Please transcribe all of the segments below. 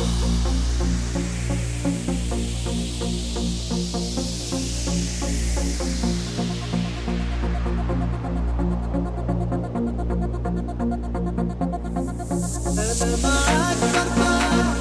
أنا معاك برتاح.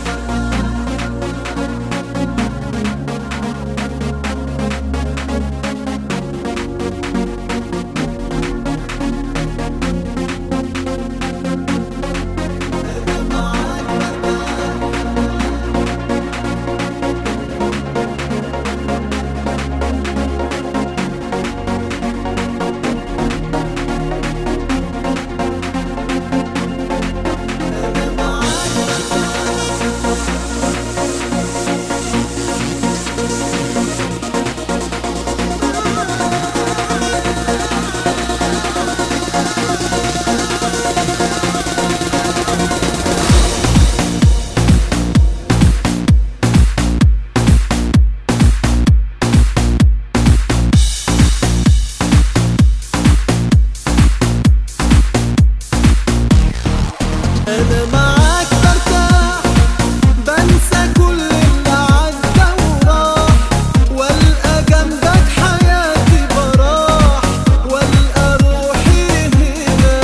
أنا معاك برتاح، بنسى كل اللي عدى وراح، والقى جنبك حياتي براح، والقى روحي هنا.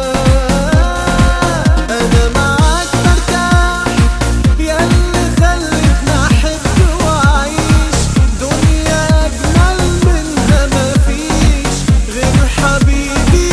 أنا معاك برتاح، ياللي خلتني أحب وأعيش دنيا أجمل منها مفيش غير حبيبي.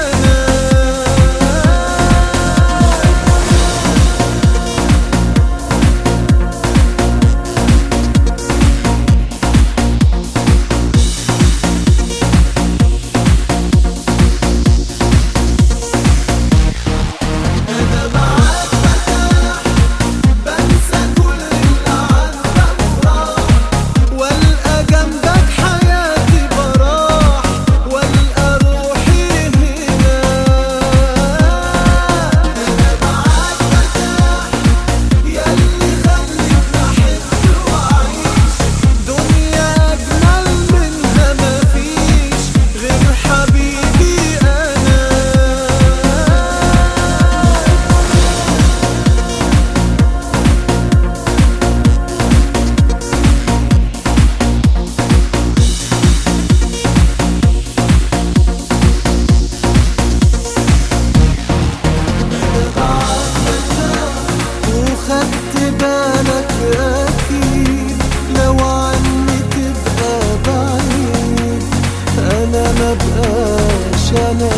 خدت بالك أكيد لو عني تبقى بعيد، أنا مبقاش أنا.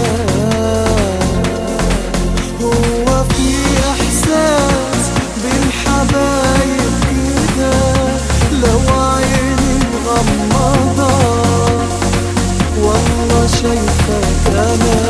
هو في إحساس بالحبايب كده لو عيني مغمضة والله شايفك أنا.